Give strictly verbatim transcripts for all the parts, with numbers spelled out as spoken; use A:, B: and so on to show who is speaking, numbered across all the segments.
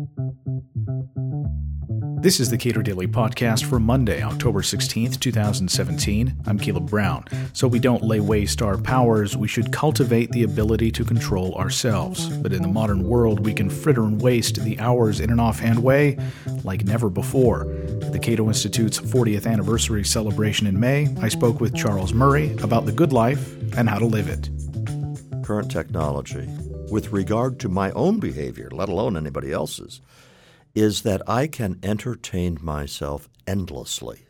A: This is the Cato Daily Podcast for Monday, October sixteenth, twenty seventeen. I'm Caleb Brown. So we don't lay waste our powers, we should cultivate the ability to control ourselves. But in the modern world, we can fritter and waste the hours in an offhand way like never before. At the Cato Institute's fortieth anniversary celebration in May, I spoke with Charles Murray about the good life and how to live it.
B: Current technology, with regard to my own behavior, let alone anybody else's, is that I can entertain myself endlessly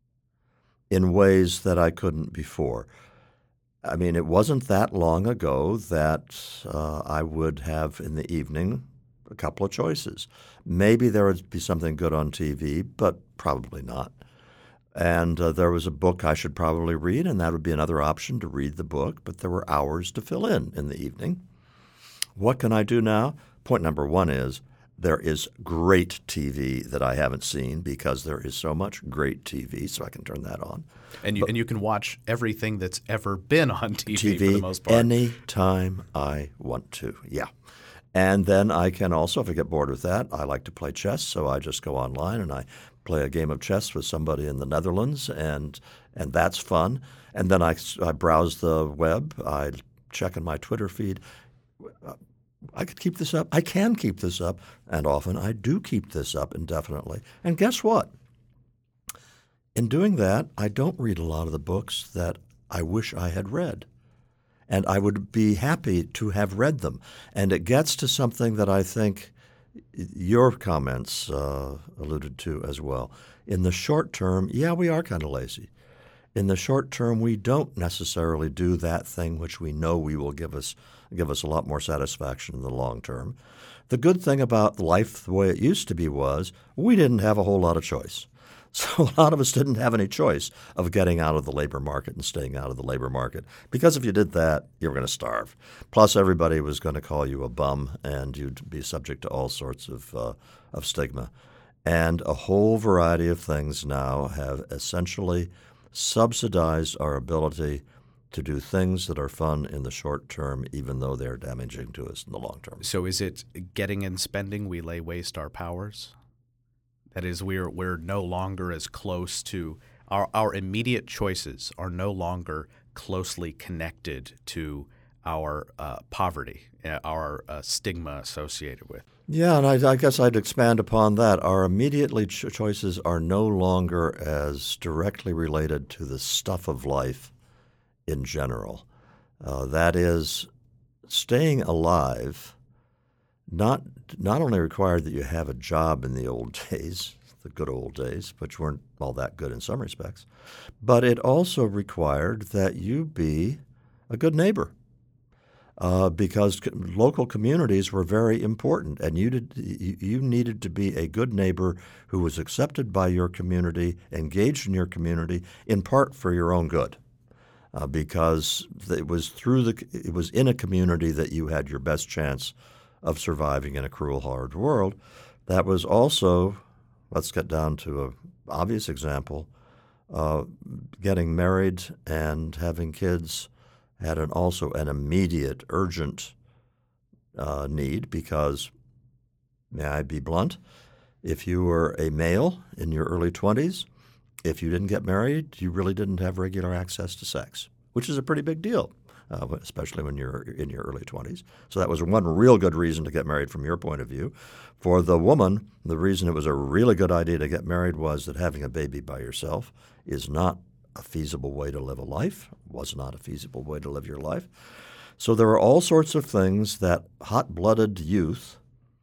B: in ways that I couldn't before. I mean, it wasn't that long ago that uh, I would have in the evening a couple of choices. Maybe there would be something good on T V, but probably not. And uh, there was a book I should probably read, and that would be another option to read the book, but there were hours to fill in in the evening. What can I do now? Point number one is, there is great T V that I haven't seen because there is so much great T V, so I can turn that on.
A: And you
B: but,
A: and you can watch everything that's ever been on T V,
B: T V
A: for the most part.
B: Any time I want to, yeah. And then I can also, if I get bored with that, I like to play chess, so I just go online and I play a game of chess with somebody in the Netherlands, and and that's fun. And then I, I browse the web, I check in my Twitter feed. I could keep this up. I can keep this up, and often I do keep this up indefinitely. And guess what? In doing that, I don't read a lot of the books that I wish I had read, and I would be happy to have read them. And it gets to something that I think your comments uh, alluded to as well. In the short term, yeah, we are kind of lazy. In the short term, we don't necessarily do that thing which we know we will give us give us a lot more satisfaction in the long term. The good thing about life the way it used to be was we didn't have a whole lot of choice. So a lot of us didn't have any choice of getting out of the labor market and staying out of the labor market, because if you did that, you were going to starve. Plus, everybody was going to call you a bum, and you'd be subject to all sorts of uh, of stigma. And a whole variety of things now have essentially subsidized our ability to do things that are fun in the short term, even though they're damaging to us in the long term.
A: So is it getting and spending we lay waste our powers? That is, we're we're no longer as close to our our immediate choices are no longer closely connected to our uh, poverty, uh, our uh, stigma associated with.
B: Yeah, and I, I guess I'd expand upon that. Our immediately cho- choices are no longer as directly related to the stuff of life in general. Uh, that is, staying alive not not only required that you have a job in the old days, the good old days, which weren't all that good in some respects, but it also required that you be a good neighbor. Uh, because co- local communities were very important, and you, did, you you needed to be a good neighbor who was accepted by your community, engaged in your community, in part for your own good, uh, because it was through the it was in a community that you had your best chance of surviving in a cruel, hard world. That was also, let's get down to an obvious example, uh, getting married and having kids had an, also an immediate, urgent uh, need because, may I be blunt, if you were a male in your early twenties, if you didn't get married, you really didn't have regular access to sex, which is a pretty big deal, uh, especially when you're in your early twenties. So that was one real good reason to get married from your point of view. For the woman, the reason it was a really good idea to get married was that having a baby by yourself is not a feasible way to live a life, was not a feasible way to live your life. So there are all sorts of things that hot-blooded youth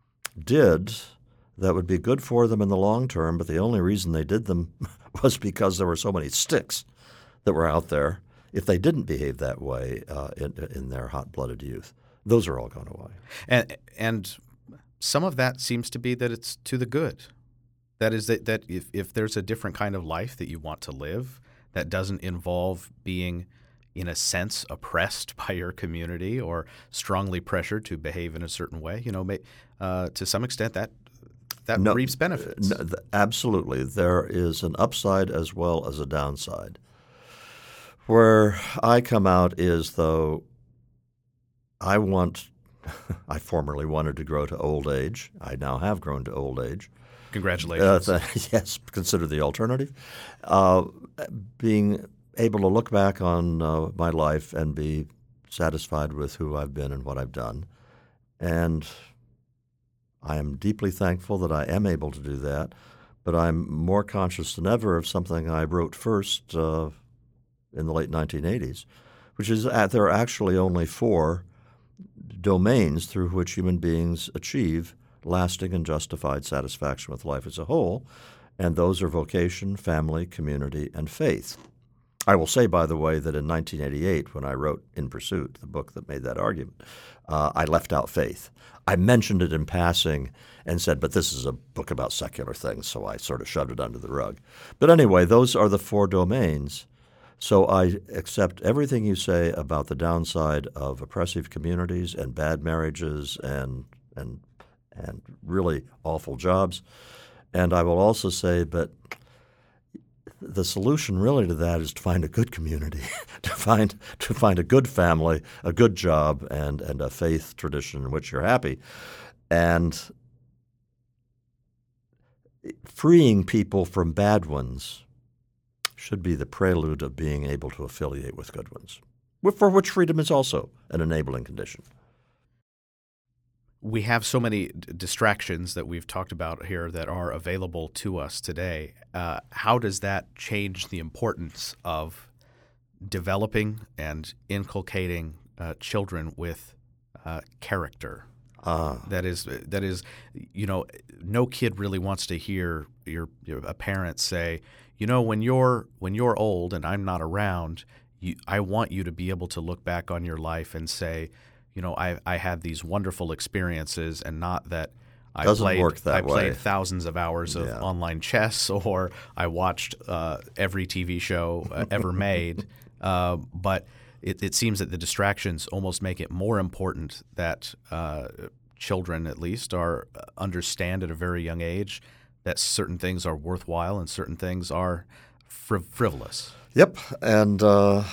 B: did that would be good for them in the long term, but the only reason they did them was because there were so many sticks that were out there if they didn't behave that way uh, in, in their hot-blooded youth. Those are all gone away.
A: And, and some of that seems to be that it's to the good. That is that, that if, if there's a different kind of life that you want to live that doesn't involve being, in a sense, oppressed by your community or strongly pressured to behave in a certain way, you know, may, uh, to some extent that that
B: no,
A: reaps benefits.
B: No, absolutely. There is an upside as well as a downside. Where I come out is, though, I want I formerly wanted to grow to old age. I now have grown to old age.
A: Congratulations.
B: Uh, th- yes, consider the alternative. Uh, being able to look back on uh, my life and be satisfied with who I've been and what I've done. And I am deeply thankful that I am able to do that, but I'm more conscious than ever of something I wrote first uh, in the late nineteen eighties, which is that there are actually only four domains through which human beings achieve lasting and justified satisfaction with life as a whole, and those are vocation, family, community, and faith. I will say, by the way, that in nineteen eighty-eight, when I wrote In Pursuit, the book that made that argument, uh, I left out faith. I mentioned it in passing and said, but this is a book about secular things, so I sort of shoved it under the rug. But anyway, those are the four domains. So I accept everything you say about the downside of oppressive communities and bad marriages and and and really awful jobs. And I will also say, but the solution really to that is to find a good community, to find to find a good family, a good job, and and a faith tradition in which you're happy. And freeing people from bad ones should be the prelude of being able to affiliate with good ones, for which freedom is also an enabling condition.
A: We have so many d- distractions that we've talked about here that are available to us today. Uh, how does that change the importance of developing and inculcating uh, children with uh, character?
B: Ah.
A: That is, that is, you know, no kid really wants to hear your, your a parent say, you know, when you're when you're old and I'm not around, you, I want you to be able to look back on your life and say, you know, I I had these wonderful experiences, and not that I
B: Doesn't
A: played
B: work that
A: I played
B: way.
A: thousands of hours of
B: Yeah.
A: online chess, or I watched uh, every T V show uh, ever made. Uh, but it, it seems that the distractions almost make it more important that uh, children, at least, are understand at a very young age that certain things are worthwhile and certain things are friv- frivolous.
B: Yep, and uh,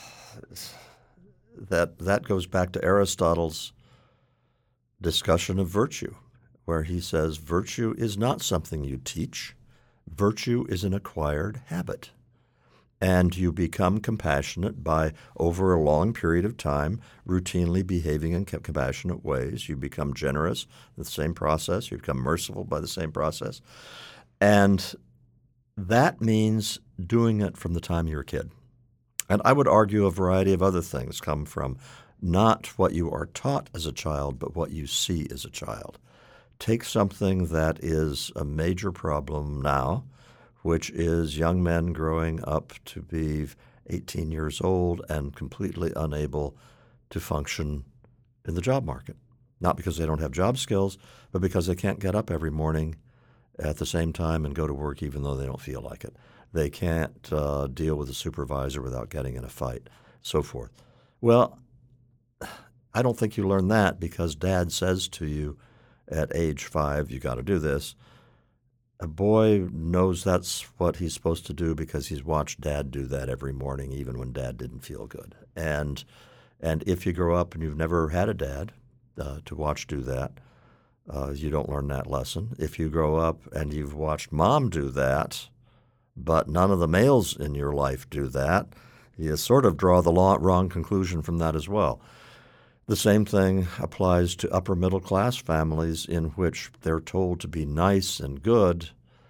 B: that that goes back to Aristotle's discussion of virtue, where he says virtue is not something you teach. Virtue is an acquired habit. And you become compassionate by, over a long period of time, routinely behaving in compassionate ways. You become generous in the same process. You become merciful by the same process. And that means doing it from the time you're a kid. And I would argue a variety of other things come from not what you are taught as a child, but what you see as a child. Take something that is a major problem now, which is young men growing up to be eighteen years old and completely unable to function in the job market. Not because they don't have job skills, but because they can't get up every morning at the same time and go to work even though they don't feel like it. They can't uh, deal with a supervisor without getting in a fight, so forth. Well, I don't think you learn that because dad says to you at age five, you got to do this. A boy knows that's what he's supposed to do because he's watched dad do that every morning, even when dad didn't feel good. And and if you grow up and you've never had a dad uh, to watch do that, uh, you don't learn that lesson. If you grow up and you've watched mom do that, but none of the males in your life do that, you sort of draw the law, wrong conclusion from that as well. The same thing applies to upper middle class families in which they're told to be nice and good,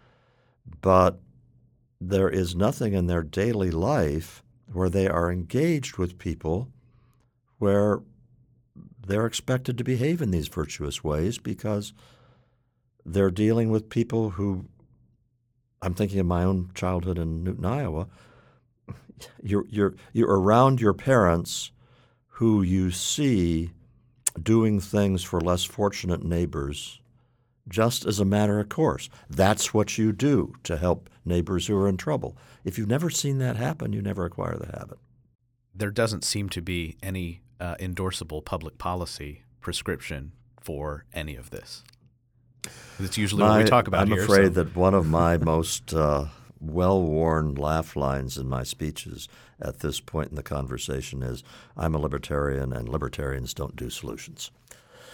B: but there is nothing in their daily life where they are engaged with people where they're expected to behave in these virtuous ways because they're dealing with people who, I'm thinking of my own childhood in Newton, Iowa, you're, you're, you're around your parents who you see doing things for less fortunate neighbors just as a matter of course. That's what you do to help neighbors who are in trouble. If you've never seen that happen, you never acquire the habit.
A: There doesn't seem to be any uh, endorsable public policy prescription for any of this. That's usually
B: my,
A: what we talk about
B: I'm
A: here.
B: I'm afraid
A: so.
B: that one of my most uh, well-worn laugh lines in my speeches at this point in the conversation is, I'm a libertarian and libertarians don't do solutions.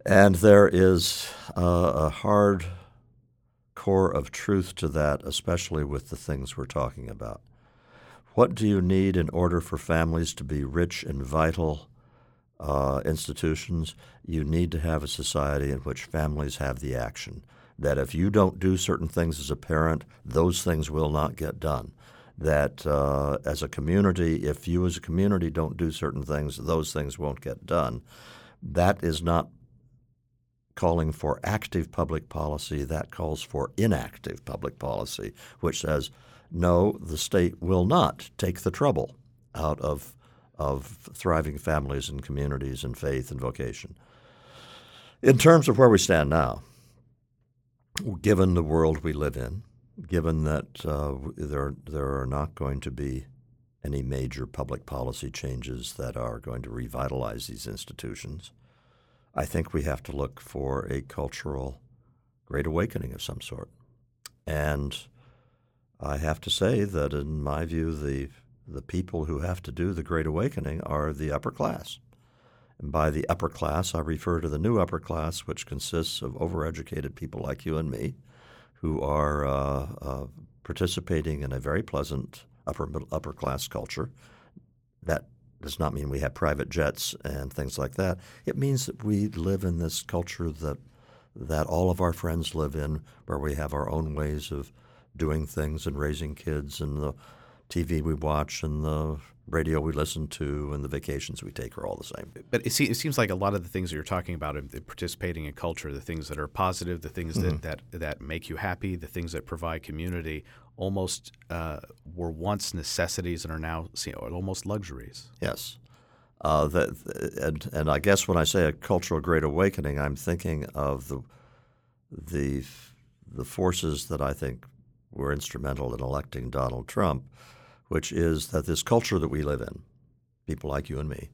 B: And there is uh, a hard core of truth to that, especially with the things we're talking about. What do you need in order for families to be rich and vital uh, institutions? You need to have a society in which families have the action. That if you don't do certain things as a parent, those things will not get done. That uh, as a community, if you as a community don't do certain things, those things won't get done. That is not calling for active public policy. That calls for inactive public policy, which says, no, the state will not take the trouble out of, of thriving families and communities and faith and vocation. In terms of where we stand now, given the world we live in, given that uh, there, there are not going to be any major public policy changes that are going to revitalize these institutions, I think we have to look for a cultural great awakening of some sort. And I have to say that in my view, the the people who have to do the Great Awakening are the upper class. And by the upper class, I refer to the new upper class, which consists of overeducated people like you and me, who are uh, uh, participating in a very pleasant upper middle, upper class culture. That does not mean we have private jets and things like that. It means that we live in this culture that that all of our friends live in, where we have our own ways of doing things and raising kids, and the T V we watch and the radio we listen to and the vacations we take are all the same.
A: But it, se- it seems like a lot of the things that you're talking about, in participating in culture, the things that are positive, the things mm-hmm. that, that, that make you happy, the things that provide community, almost uh, were once necessities and are now you know, almost luxuries.
B: Yes. Uh, that, and, and I guess when I say a cultural great awakening, I'm thinking of the the the forces that I think were instrumental in electing Donald Trump, which is that this culture that we live in, people like you and me,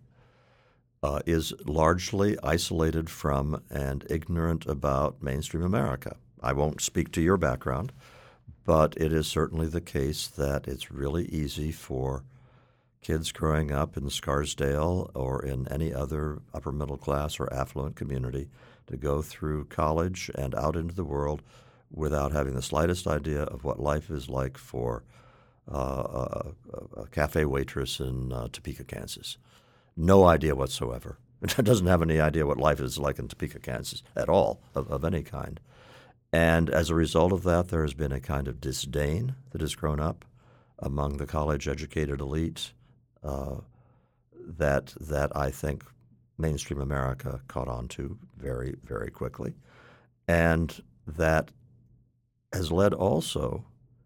B: uh, is largely isolated from and ignorant about mainstream America. I won't speak to your background, but it is certainly the case that it's really easy for kids growing up in Scarsdale or in any other upper middle class or affluent community to go through college and out into the world without having the slightest idea of what life is like for uh, a, a cafe waitress in uh, Topeka, Kansas. No idea whatsoever. It doesn't have any idea what life is like in Topeka, Kansas at all, of, of any kind. And as a result of that, there has been a kind of disdain that has grown up among the college-educated elite uh, that that I think mainstream America caught on to very, very quickly. And that has led also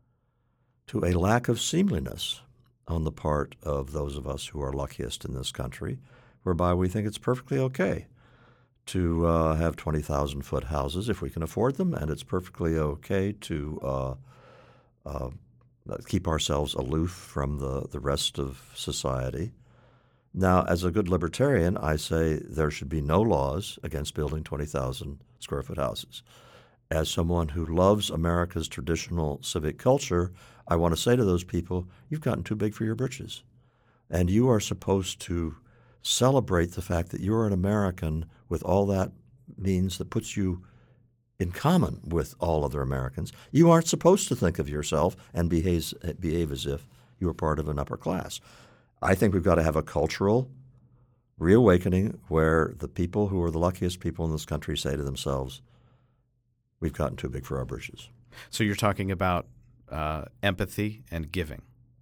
B: to a lack of seemliness on the part of those of us who are luckiest in this country, whereby we think it's perfectly okay to uh, have twenty thousand foot houses if we can afford them, and it's perfectly okay to uh, uh, keep ourselves aloof from the, the rest of society. Now, as a good libertarian, I say there should be no laws against building twenty thousand square foot houses. As someone who loves America's traditional civic culture, I want to say to those people, you've gotten too big for your britches. And you are supposed to celebrate the fact that you're an American with all that means that puts you in common with all other Americans. You aren't supposed to think of yourself and behave, behave as if you were part of an upper class. I think we've got to have a cultural reawakening where the people who are the luckiest people in this country say to themselves, we've gotten too big for our britches.
A: So you're talking about uh, empathy and giving.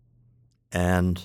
B: And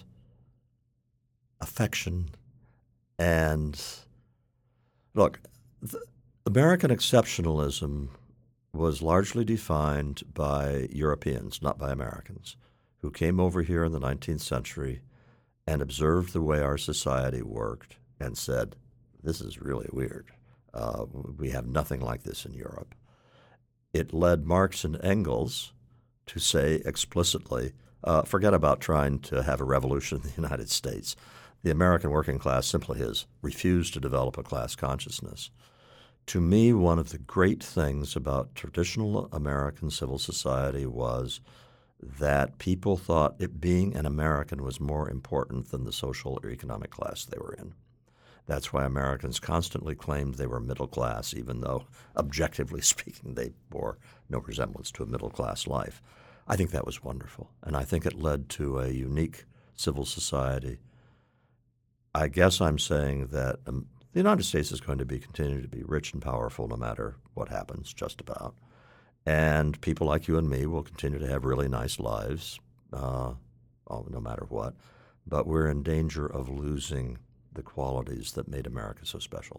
B: affection. And look, the American exceptionalism was largely defined by Europeans, not by Americans, who came over here in the nineteenth century and observed the way our society worked and said, this is really weird. Uh, we have nothing like this in Europe. It led Marx and Engels to say explicitly, uh, forget about trying to have a revolution in the United States. The American working class simply has refused to develop a class consciousness. To me, one of the great things about traditional American civil society was that people thought it being an American was more important than the social or economic class they were in. That's why Americans constantly claimed they were middle class, even though, objectively speaking, they bore no resemblance to a middle-class life. I think that was wonderful, and I think it led to a unique civil society. I guess I'm saying that um, the United States is going to be continue to be rich and powerful no matter what happens, just about. And people like you and me will continue to have really nice lives, uh, no matter what. But we're in danger of losing the qualities that made America so special.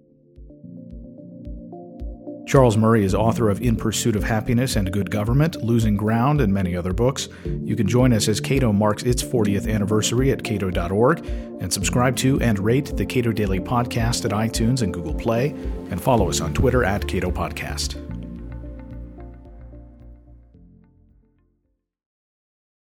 A: Charles Murray is author of In Pursuit of Happiness and Good Government, Losing Ground, and many other books. You can join us as Cato marks its fortieth anniversary at cato dot org, and subscribe to and rate the Cato Daily Podcast at iTunes and Google Play, and follow us on Twitter at Cato Podcast.